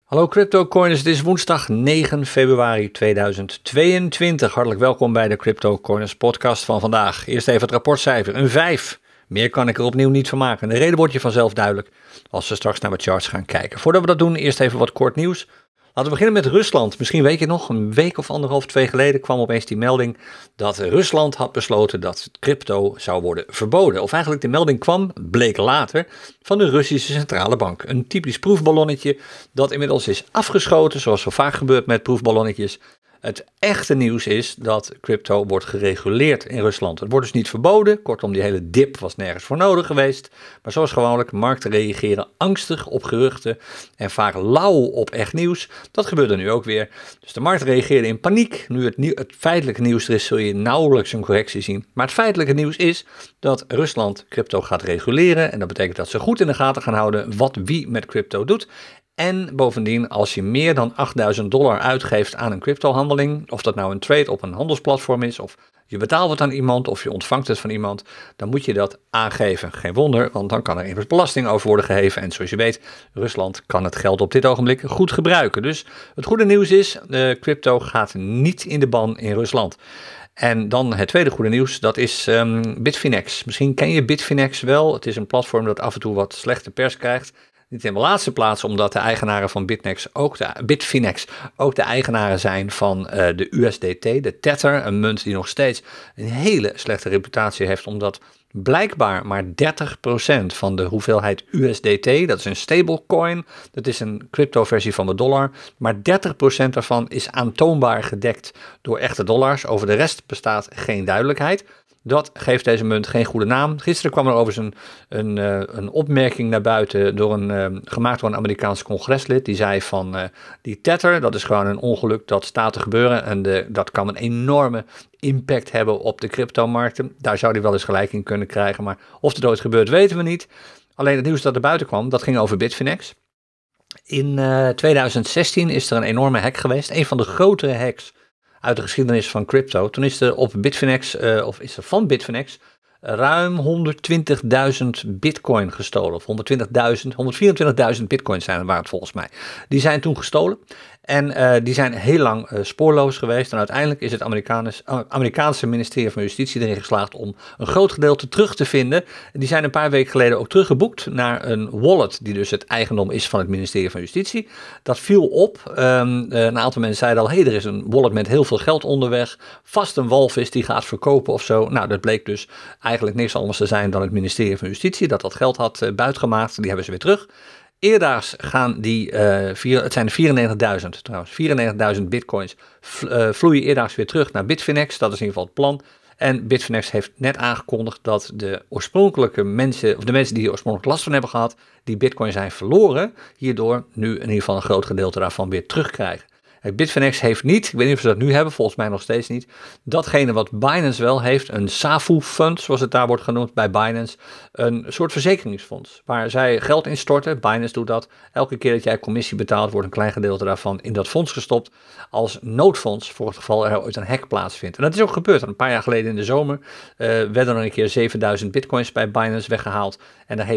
Hallo CryptoCoiners, het is woensdag 9 februari 2022. Hartelijk welkom bij de CryptoCoiners podcast van vandaag. Eerst even het rapportcijfer, een 5. Meer kan ik er opnieuw niet van maken. De reden wordt je vanzelf duidelijk als we straks naar de charts gaan kijken. Voordat we dat doen, eerst even wat kort nieuws. Laten we beginnen met Rusland. Misschien weet je nog, een week of anderhalf, 2 geleden kwam opeens die melding dat Rusland had besloten dat crypto zou worden verboden. Of eigenlijk de melding kwam, bleek later, van de Russische Centrale Bank. Een typisch proefballonnetje dat inmiddels is afgeschoten, zoals zo vaak gebeurt met proefballonnetjes. Het echte nieuws is dat crypto wordt gereguleerd in Rusland. Het wordt dus niet verboden, kortom die hele dip was nergens voor nodig geweest. Maar zoals gewoonlijk, markten reageren angstig op geruchten en vaak lauw op echt nieuws. Dat gebeurde nu ook weer. Dus de markt reageerde in paniek. Nu het feitelijke nieuws er is, zul je nauwelijks een correctie zien. Maar het feitelijke nieuws is dat Rusland crypto gaat reguleren. En dat betekent dat ze goed in de gaten gaan houden wat wie met crypto doet. En bovendien, als je meer dan $8.000 uitgeeft aan een cryptohandeling, of dat nou een trade op een handelsplatform is, of je betaalt het aan iemand, of je ontvangt het van iemand, dan moet je dat aangeven. Geen wonder, want dan kan er immers belasting over worden geheven. En zoals je weet, Rusland kan het geld op dit ogenblik goed gebruiken. Dus het goede nieuws is, crypto gaat niet in de ban in Rusland. En dan het tweede goede nieuws, dat is Bitfinex. Misschien ken je Bitfinex wel. Het is een platform dat af en toe wat slechte pers krijgt. Niet in de laatste plaats omdat de eigenaren van Bitfinex ook de eigenaren zijn van de USDT, de Tether, een munt die nog steeds een hele slechte reputatie heeft, omdat blijkbaar maar 30% van de hoeveelheid USDT, dat is een stablecoin, dat is een cryptoversie van de dollar, maar 30% daarvan is aantoonbaar gedekt door echte dollars. Over de rest bestaat geen duidelijkheid. Dat geeft deze munt geen goede naam. Gisteren kwam er overigens een opmerking naar buiten gemaakt door een Amerikaans congreslid. Die zei van die Tether, dat is gewoon een ongeluk dat staat te gebeuren. En dat kan een enorme impact hebben op de cryptomarkten. Daar zou hij wel eens gelijk in kunnen krijgen. Maar of het ooit gebeurt, weten we niet. Alleen het nieuws dat er buiten kwam, dat ging over Bitfinex. In 2016 is er een enorme hack geweest. Een van de grotere hacks uit de geschiedenis van crypto. Toen is er op Bitfinex, van Bitfinex, ruim 120.000 bitcoin gestolen. Of 124.000 bitcoins waren het volgens mij. Die zijn toen gestolen. En die zijn heel lang spoorloos geweest. En uiteindelijk is het Amerikaanse ministerie van Justitie erin geslaagd om een groot gedeelte terug te vinden. Die zijn een paar weken geleden ook teruggeboekt naar een wallet die dus het eigendom is van het ministerie van Justitie. Dat viel op. Een aantal mensen zeiden al, er is een wallet met heel veel geld onderweg. Vast een walvis die gaat verkopen of zo. Nou, dat bleek dus eigenlijk niks anders te zijn dan het ministerie van Justitie dat geld had buitgemaakt. Die hebben ze weer terug. Eerdaags gaan het zijn 94.000 trouwens, 94.000 bitcoins vloeien eerdaags weer terug naar Bitfinex. Dat is in ieder geval het plan. En Bitfinex heeft net aangekondigd dat de mensen die hier oorspronkelijk last van hebben gehad, die bitcoin zijn verloren, hierdoor nu in ieder geval een groot gedeelte daarvan weer terugkrijgen. Bitfinex heeft niet, ik weet niet of ze dat nu hebben, volgens mij nog steeds niet, datgene wat Binance wel heeft, een SAFU-fund, zoals het daar wordt genoemd bij Binance, een soort verzekeringsfonds, waar zij geld in storten. Binance doet dat. Elke keer dat jij commissie betaalt, wordt een klein gedeelte daarvan in dat fonds gestopt, als noodfonds voor het geval er ooit een hack plaatsvindt. En dat is ook gebeurd. Een paar jaar geleden in de zomer werden er een keer 7000 bitcoins bij Binance weggehaald, en daar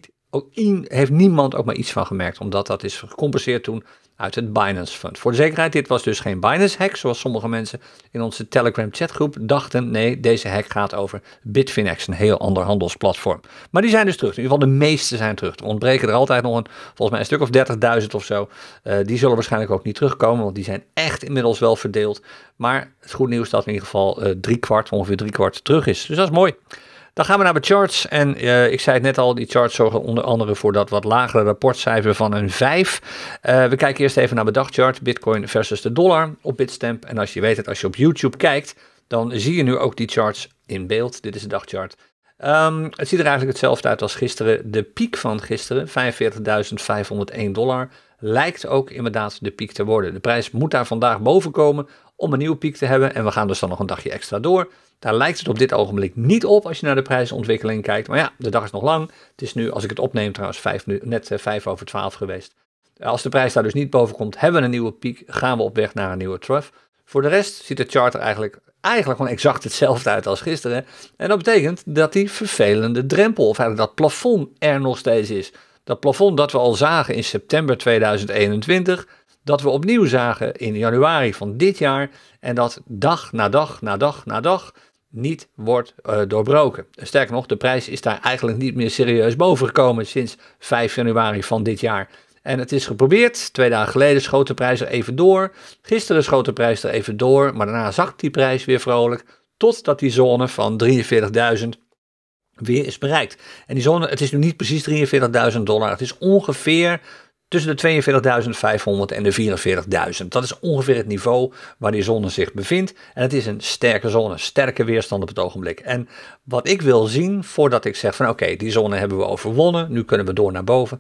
heeft niemand ook maar iets van gemerkt, omdat dat is gecompenseerd toen uit het Binance Fund. Voor de zekerheid, dit was dus geen Binance hack, zoals sommige mensen in onze Telegram chatgroep dachten. Nee, deze hack gaat over Bitfinex, een heel ander handelsplatform. Maar die zijn dus terug. In ieder geval de meeste zijn terug. Er ontbreken er altijd nog volgens mij een stuk of 30.000 of zo. Die zullen waarschijnlijk ook niet terugkomen, want die zijn echt inmiddels wel verdeeld. Maar het goede nieuws is dat in ieder geval ongeveer driekwart terug is. Dus dat is mooi. Dan gaan we naar de charts en ik zei het net al, die charts zorgen onder andere voor dat wat lagere rapportcijfer van een 5. We kijken eerst even naar de dagchart, Bitcoin versus de dollar op Bitstamp. En als je op YouTube kijkt, dan zie je nu ook die charts in beeld. Dit is de dagchart. Het ziet er eigenlijk hetzelfde uit als gisteren. De piek van gisteren, $45.501, lijkt ook inderdaad de piek te worden. De prijs moet daar vandaag boven komen om een nieuwe piek te hebben en we gaan dus dan nog een dagje extra door. Daar lijkt het op dit ogenblik niet op als je naar de prijsontwikkeling kijkt. Maar ja, de dag is nog lang. Het is nu, als ik het opneem trouwens, net 5:05 geweest. Als de prijs daar dus niet boven komt, hebben we een nieuwe piek. Gaan we op weg naar een nieuwe trough. Voor de rest ziet de chart er eigenlijk gewoon exact hetzelfde uit als gisteren. En dat betekent dat die vervelende drempel, of eigenlijk dat plafond er nog steeds is. Dat plafond dat we al zagen in september 2021, dat we opnieuw zagen in januari van dit jaar en dat dag na dag na dag na dag niet wordt doorbroken. Sterker nog, de prijs is daar eigenlijk niet meer serieus boven gekomen sinds 5 januari van dit jaar. En het is geprobeerd, 2 dagen geleden schoot de prijs er even door, gisteren schoot de prijs er even door, maar daarna zakt die prijs weer vrolijk, totdat die zone van 43.000 weer is bereikt. En die zone, het is nu niet precies $43.000, het is ongeveer tussen de 42.500 en de 44.000. Dat is ongeveer het niveau waar die zone zich bevindt. En het is een sterke zone, sterke weerstand op het ogenblik. En wat ik wil zien voordat ik zeg van oké, die zone hebben we overwonnen, nu kunnen we door naar boven,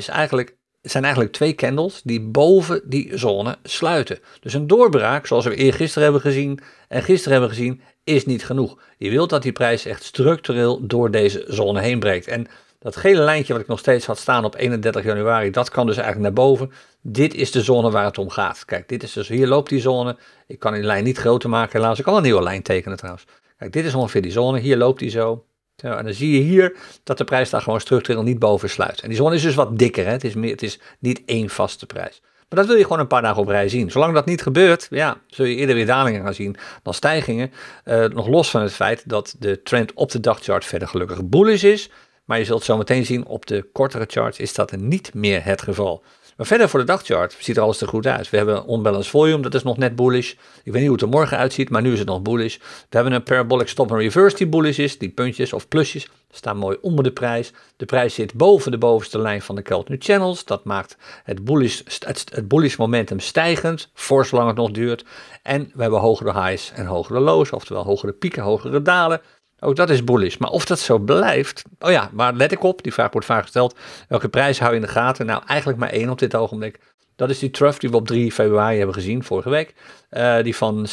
zijn eigenlijk 2 candles die boven die zone sluiten. Dus een doorbraak, zoals we eergisteren hebben gezien en gisteren hebben gezien, is niet genoeg. Je wilt dat die prijs echt structureel door deze zone heen breekt. En dat gele lijntje wat ik nog steeds had staan op 31 januari, dat kan dus eigenlijk naar boven. Dit is de zone waar het om gaat. Kijk, dit is dus, hier loopt die zone. Ik kan die lijn niet groter maken, helaas. Ik kan een nieuwe lijn tekenen trouwens. Kijk, dit is ongeveer die zone. Hier loopt die zo. En dan zie je hier dat de prijs daar gewoon structureel niet boven sluit. En die zone is dus wat dikker. Hè? Het is niet één vaste prijs. Maar dat wil je gewoon een paar dagen op rij zien. Zolang dat niet gebeurt, ja, zul je eerder weer dalingen gaan zien dan stijgingen. Nog los van het feit dat de trend op de dagchart verder gelukkig bullish is. Maar je zult zo meteen zien op de kortere charts is dat niet meer het geval. Maar verder voor de dagchart ziet er alles er goed uit. We hebben een unbalanced volume, dat is nog net bullish. Ik weet niet hoe het er morgen uitziet, maar nu is het nog bullish. We hebben een parabolic stop and reverse die bullish is. Die puntjes of plusjes staan mooi onder de prijs. De prijs zit boven de bovenste lijn van de Keltner Channels. Dat maakt het bullish momentum stijgend, voor zolang het nog duurt. En we hebben hogere highs en hogere lows, oftewel hogere pieken, hogere dalen. Ook dat is bullish. Maar of dat zo blijft, oh ja, waar let ik op? Die vraag wordt vaak gesteld. Welke prijs hou je in de gaten? Nou, eigenlijk maar 1 op dit ogenblik. Dat is die trough die we op 3 februari hebben gezien, vorige week. Die van $36.264.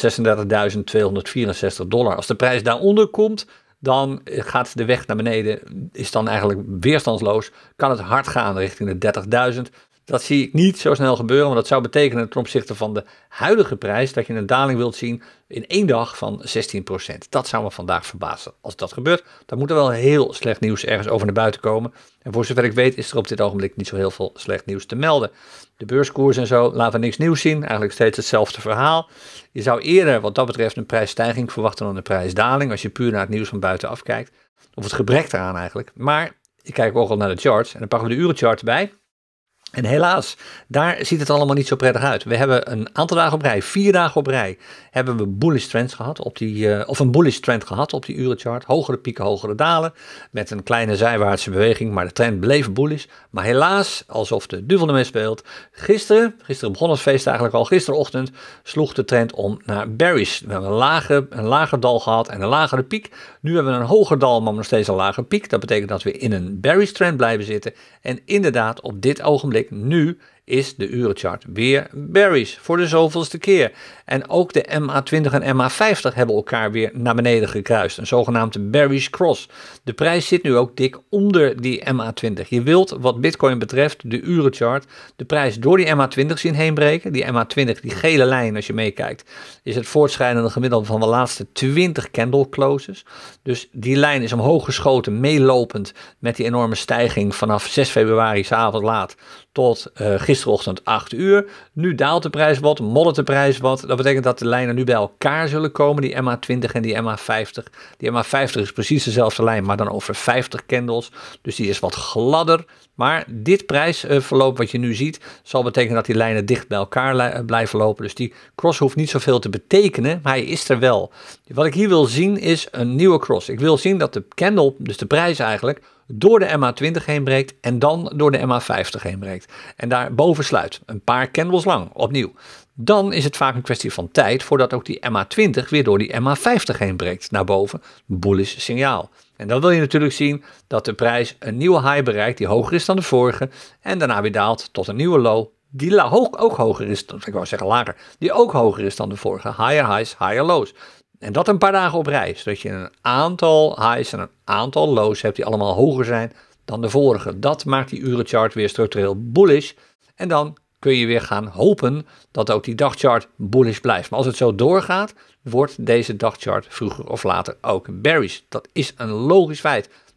Als de prijs daaronder komt, dan gaat de weg naar beneden, is dan eigenlijk weerstandsloos. Kan het hard gaan richting de 30.000. Dat zie ik niet zo snel gebeuren, want dat zou betekenen ten opzichte van de huidige prijs dat je een daling wilt zien in 1 dag van 16%. Dat zou me vandaag verbazen. Als dat gebeurt, dan moet er wel heel slecht nieuws ergens over naar buiten komen. En voor zover ik weet is er op dit ogenblik niet zo heel veel slecht nieuws te melden. De beurskoers en zo laten niks nieuws zien, eigenlijk steeds hetzelfde verhaal. Je zou eerder wat dat betreft een prijsstijging verwachten dan een prijsdaling, als je puur naar het nieuws van buitenaf kijkt. Of het gebrek eraan eigenlijk. Maar ik kijk ook al naar de charts en dan pakken we de urenchart erbij. En helaas, daar ziet het allemaal niet zo prettig uit. We hebben een aantal dagen op rij, 4 dagen op rij, hebben we bullish trends gehad een bullish trend gehad op die urenchart. Hogere pieken, hogere dalen, met een kleine zijwaartse beweging, maar de trend bleef bullish. Maar helaas, alsof de duivel ermee speelt, gisteren begon het feest eigenlijk al, gisterochtend sloeg de trend om naar bearish. We hebben een lager dal gehad en een lagere piek. Nu hebben we een hoger dal, maar nog steeds een lage piek. Dat betekent dat we in een bearish trend blijven zitten. En inderdaad, op dit ogenblik, nu is de urenchart weer bearish voor de zoveelste keer. En ook de MA20 en MA50 hebben elkaar weer naar beneden gekruist. Een zogenaamde bearish cross. De prijs zit nu ook dik onder die MA20. Je wilt wat Bitcoin betreft, de urenchart, de prijs door die MA20 zien heen breken. Die MA20, die gele lijn als je meekijkt, is het voortschrijdende gemiddelde van de laatste 20 candle closes. Dus die lijn is omhoog geschoten, meelopend met die enorme stijging vanaf 6 februari, 's avonds laat, tot gisterochtend 8 uur. Nu daalt de prijs wat, moddert de prijs wat. Dat betekent dat de lijnen nu bij elkaar zullen komen, die MA20 en die MA50. Die MA50 is precies dezelfde lijn, maar dan over 50 candles. Dus die is wat gladder. Maar dit prijsverloop wat je nu ziet, zal betekenen dat die lijnen dicht bij elkaar blijven lopen. Dus die cross hoeft niet zoveel te betekenen, maar hij is er wel. Wat ik hier wil zien is een nieuwe cross. Ik wil zien dat de candle, dus de prijs eigenlijk, door de MA20 heen breekt en dan door de MA50 heen breekt. En daar boven sluit, een paar candles lang, opnieuw. Dan is het vaak een kwestie van tijd voordat ook die MA20 weer door die MA50 heen breekt naar boven. Bullish signaal. En dan wil je natuurlijk zien dat de prijs een nieuwe high bereikt die hoger is dan de vorige en daarna weer daalt tot een nieuwe low die ook hoger is, ik wou zeggen lager, die ook hoger is dan de vorige. Higher highs, higher lows. En dat een paar dagen op rij, zodat je een aantal highs en een aantal lows hebt die allemaal hoger zijn dan de vorige. Dat maakt die urenchart weer structureel bullish. En dan kun je weer gaan hopen dat ook die dagchart bullish blijft. Maar als het zo doorgaat, wordt deze dagchart vroeger of later ook bearish. Dat is een logisch feit.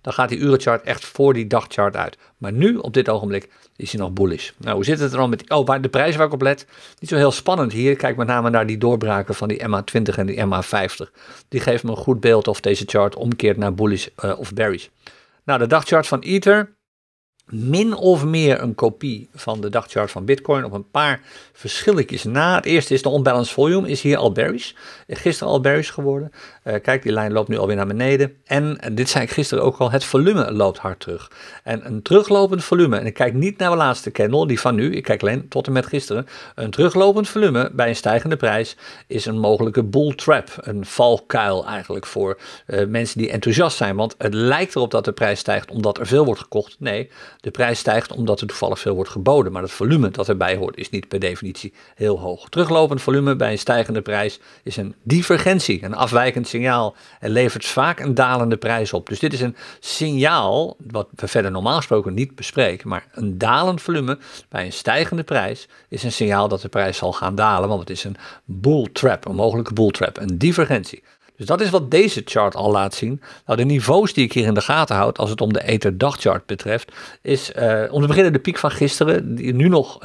dan gaat die urenchart echt voor die dagchart uit. Maar nu, op dit ogenblik, is hij nog bullish. Nou, hoe zit het er dan met de prijs waar ik op let? Niet zo heel spannend hier. Kijk met name naar die doorbraken van die MA20 en die MA50. Die geven me een goed beeld of deze chart omkeert naar bullish of bearish. Nou, de dagchart van Ether, min of meer een kopie van de dagchart van Bitcoin op een paar verschilletjes na. Het eerste is de unbalanced volume, is hier al bearish. Gisteren al bearish geworden. Kijk, die lijn loopt nu alweer naar beneden. En dit zei ik gisteren ook al, het volume loopt hard terug. En een teruglopend volume, en ik kijk niet naar de laatste candle, die van nu, ik kijk alleen tot en met gisteren. Een teruglopend volume bij een stijgende prijs is een mogelijke bull trap. Een valkuil eigenlijk voor mensen die enthousiast zijn. Want het lijkt erop dat de prijs stijgt omdat er veel wordt gekocht. Nee, de prijs stijgt omdat er toevallig veel wordt geboden. Maar het volume dat erbij hoort is niet per definitie heel hoog. Teruglopend volume bij een stijgende prijs is een divergentie, een afwijkend signaal. En levert vaak een dalende prijs op. Dus dit is een signaal, wat we verder normaal gesproken niet bespreken. Maar een dalend volume bij een stijgende prijs is een signaal dat de prijs zal gaan dalen. Want het is een bull trap, een mogelijke bull trap, een divergentie. Dus dat is wat deze chart al laat zien. Nou, de niveaus die ik hier in de gaten houd als het om de Ether dagchart betreft, is om te beginnen de piek van gisteren, die nu nog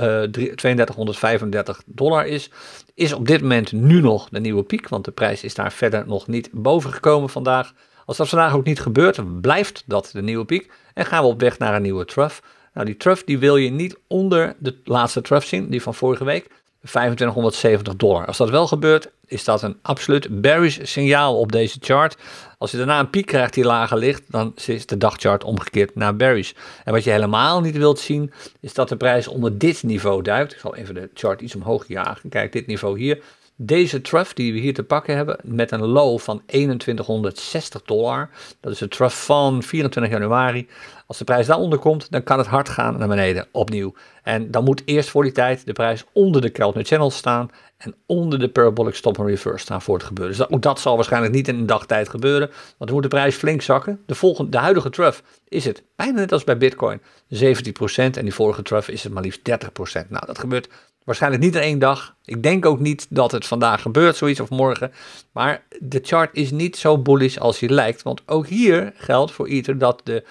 $3235 is op dit moment nu nog de nieuwe piek, want de prijs is daar verder nog niet boven gekomen vandaag. Als dat vandaag ook niet gebeurt, blijft dat de nieuwe piek en gaan we op weg naar een nieuwe trough. Nou, die trough die wil je niet onder de laatste trough zien, die van vorige week. $2570. Als dat wel gebeurt, is dat een absoluut bearish signaal op deze chart. Als je daarna een piek krijgt die lager ligt, dan is de dagchart omgekeerd naar bearish. En wat je helemaal niet wilt zien, is dat de prijs onder dit niveau duikt. Ik zal even de chart iets omhoog jagen. Kijk, dit niveau hier. Deze trough die we hier te pakken hebben, met een low van $2160. Dat is de trough van 24 januari. Als de prijs daaronder komt, dan kan het hard gaan naar beneden, opnieuw. En dan moet eerst voor die tijd de prijs onder de Keltner Channel staan en onder de Parabolic Stop and Reverse staan voor het gebeuren. Dus dat zal waarschijnlijk niet in een dagtijd gebeuren, want dan moet de prijs flink zakken. De huidige trough is het bijna net als bij Bitcoin, 17% en die vorige trough is het maar liefst 30%. Nou, dat gebeurt waarschijnlijk niet in één dag. Ik denk ook niet dat het vandaag gebeurt, zoiets of morgen. Maar de chart is niet zo bullish als hij lijkt. Want ook hier geldt voor Ether dat de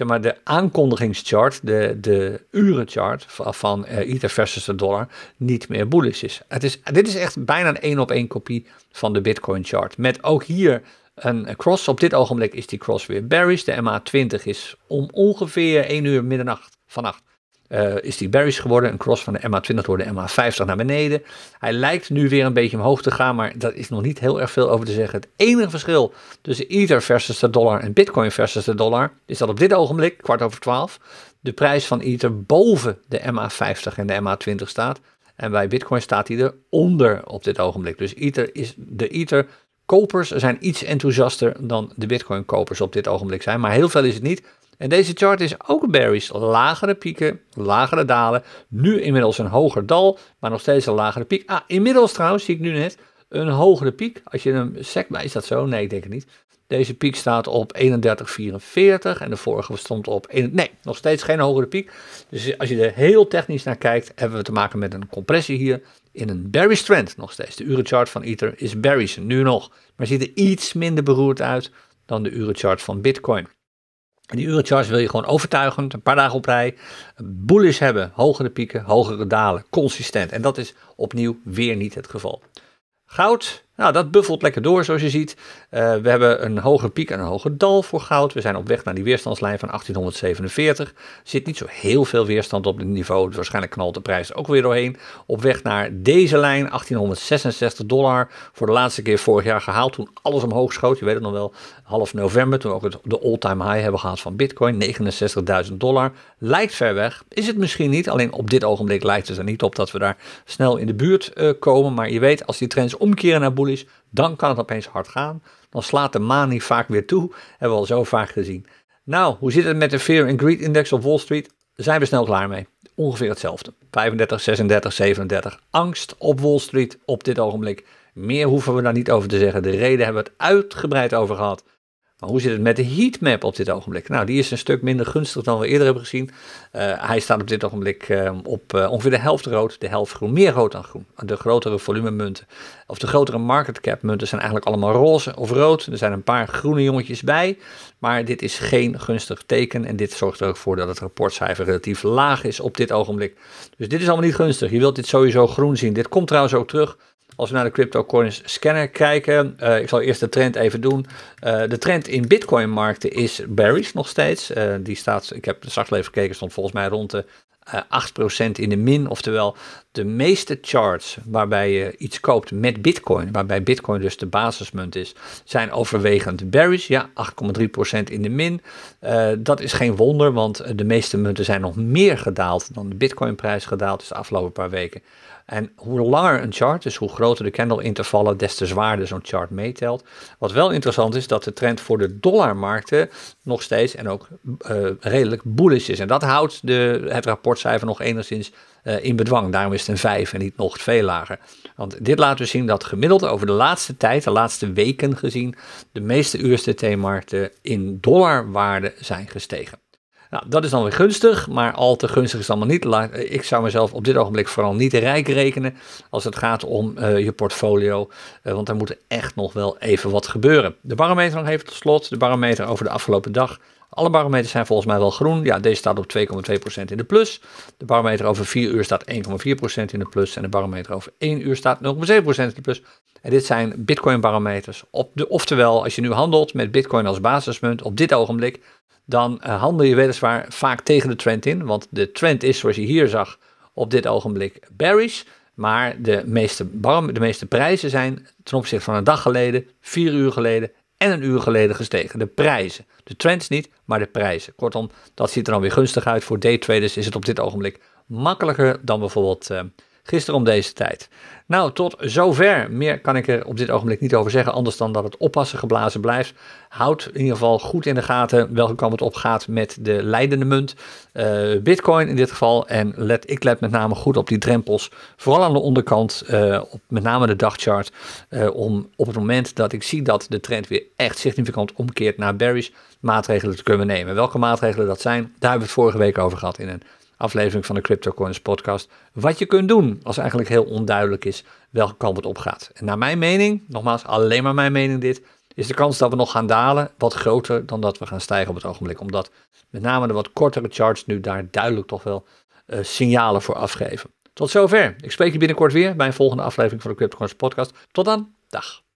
aankondigingschart, de urenchart van Ether versus de dollar, niet meer bullish is. Dit is echt bijna een 1-op-1 kopie van de Bitcoin chart. Met ook hier een cross. Op dit ogenblik is die cross weer bearish. De MA20 is om ongeveer 1 uur middernacht vannacht. Is die bearish geworden, een cross van de MA20 door de MA50 naar beneden. Hij lijkt nu weer een beetje omhoog te gaan, maar daar is nog niet heel erg veel over te zeggen. Het enige verschil tussen Ether versus de dollar en Bitcoin versus de dollar is dat op dit ogenblik, 11:15, de prijs van Ether boven de MA50 en de MA20 staat. En bij Bitcoin staat hij eronder op dit ogenblik. Dus de Ether kopers zijn iets enthousiaster dan de Bitcoin kopers op dit ogenblik zijn, maar heel veel is het niet. En deze chart is ook bearish. Lagere pieken, lagere dalen. Nu inmiddels een hoger dal, maar nog steeds een lagere piek. Inmiddels trouwens, zie ik nu net, een hogere piek. Als je hem sec, is dat zo? Nee, ik denk het niet. Deze piek staat op 31,44 en de vorige stond op... Nee, nog steeds geen hogere piek. Dus als je er heel technisch naar kijkt, hebben we te maken met een compressie hier in een bearish trend nog steeds. De urenchart van Ether is bearish, nu nog. Maar ziet er iets minder beroerd uit dan de urenchart van Bitcoin. En die urencharts wil je gewoon overtuigend, een paar dagen op rij, bullish hebben, hogere pieken, hogere dalen, consistent. En dat is opnieuw weer niet het geval. Goud, nou dat buffelt lekker door zoals je ziet. We hebben een hogere piek en een hoger dal voor goud. We zijn op weg naar die weerstandslijn van 1847. Er zit niet zo heel veel weerstand op dit niveau. Dus waarschijnlijk knalt de prijs ook weer doorheen. Op weg naar deze lijn, $1866. Voor de laatste keer vorig jaar gehaald toen alles omhoog schoot. Je weet het nog wel, half november. Toen we ook de all-time high hebben gehad van Bitcoin. $69.000. Lijkt ver weg. Is het misschien niet. Alleen op dit ogenblik lijkt het er niet op dat we daar snel in de buurt komen. Maar je weet, als die trends omkeren naar bullish, dan kan het opeens hard gaan. Dan slaat de manie vaak weer toe. Hebben we al zo vaak gezien. Nou, hoe zit het met de Fear and Greed Index op Wall Street? Zijn we snel klaar mee. Ongeveer hetzelfde. 35, 36, 37. Angst op Wall Street op dit ogenblik. Meer hoeven we daar niet over te zeggen. De reden hebben we het uitgebreid over gehad. Maar hoe zit het met de heatmap op dit ogenblik? Nou, die is een stuk minder gunstig dan we eerder hebben gezien. Hij staat op dit ogenblik op ongeveer de helft rood, de helft groen. Meer rood dan groen. De grotere volumemunten, of de grotere market cap munten zijn eigenlijk allemaal roze of rood. Er zijn een paar groene jongetjes bij, maar dit is geen gunstig teken. En dit zorgt er ook voor dat het rapportcijfer relatief laag is op dit ogenblik. Dus dit is allemaal niet gunstig. Je wilt dit sowieso groen zien. Dit komt trouwens ook terug als we naar de CryptoCoins scanner kijken. Ik zal eerst de trend even doen. De trend in Bitcoin-markten is bearish nog steeds. Die staat, ik heb straks even gekeken, stond volgens mij rond de 8% in de min. Oftewel, de meeste charts waarbij je iets koopt met Bitcoin, waarbij Bitcoin dus de basismunt is, zijn overwegend bearish. Ja, 8,3% in de min. Dat is geen wonder, want de meeste munten zijn nog meer gedaald dan de Bitcoin-prijs gedaald is de afgelopen paar weken. En hoe langer een chart, dus hoe groter de candle-intervallen, des te zwaarder zo'n chart meetelt. Wat wel interessant is, dat de trend voor de dollarmarkten nog steeds en ook redelijk bullish is. En dat houdt het rapportcijfer nog enigszins in bedwang. Daarom is het een 5 en niet nog veel lager. Want dit laat dus zien dat gemiddeld over de laatste tijd, de laatste weken gezien, de meeste USDT-markten in dollarwaarde zijn gestegen. Nou, dat is dan weer gunstig, maar al te gunstig is het allemaal niet. Ik zou mezelf op dit ogenblik vooral niet rijk rekenen als het gaat om je portfolio, want er moet echt nog wel even wat gebeuren. De barometer nog even tot slot, de barometer over de afgelopen dag. Alle barometers zijn volgens mij wel groen. Ja, deze staat op 2,2% in de plus. De barometer over 4 uur staat 1,4% in de plus en de barometer over 1 uur staat 0,7% in de plus. En dit zijn Bitcoin barometers. Oftewel, als je nu handelt met Bitcoin als basismunt op dit ogenblik, dan handel je weliswaar vaak tegen de trend in. Want de trend is, zoals je hier zag, op dit ogenblik bearish. Maar de meeste prijzen zijn ten opzichte van een dag geleden, 4 uur geleden en een uur geleden gestegen. De prijzen. De trends niet, maar de prijzen. Kortom, dat ziet er dan weer gunstig uit. Voor daytraders is het op dit ogenblik makkelijker dan bijvoorbeeld gisteren om deze tijd. Nou, tot zover. Meer kan ik er op dit ogenblik niet over zeggen, anders dan dat het oppassen geblazen blijft. Houd in ieder geval goed in de gaten welke kant het op gaat met de leidende munt. Bitcoin in dit geval. En ik let met name goed op die drempels. Vooral aan de onderkant, op met name de dagchart. Om op het moment dat ik zie dat de trend weer echt significant omkeert naar bearish, maatregelen te kunnen nemen. Welke maatregelen dat zijn, daar hebben we het vorige week over gehad in een aflevering van de CryptoCoins podcast. Wat je kunt doen als eigenlijk heel onduidelijk is welke kant het op gaat. En naar mijn mening, nogmaals alleen maar mijn mening dit, is de kans dat we nog gaan dalen wat groter dan dat we gaan stijgen op het ogenblik. Omdat met name de wat kortere charts nu daar duidelijk toch wel signalen voor afgeven. Tot zover. Ik spreek je binnenkort weer bij een volgende aflevering van de CryptoCoins podcast. Tot dan. Dag.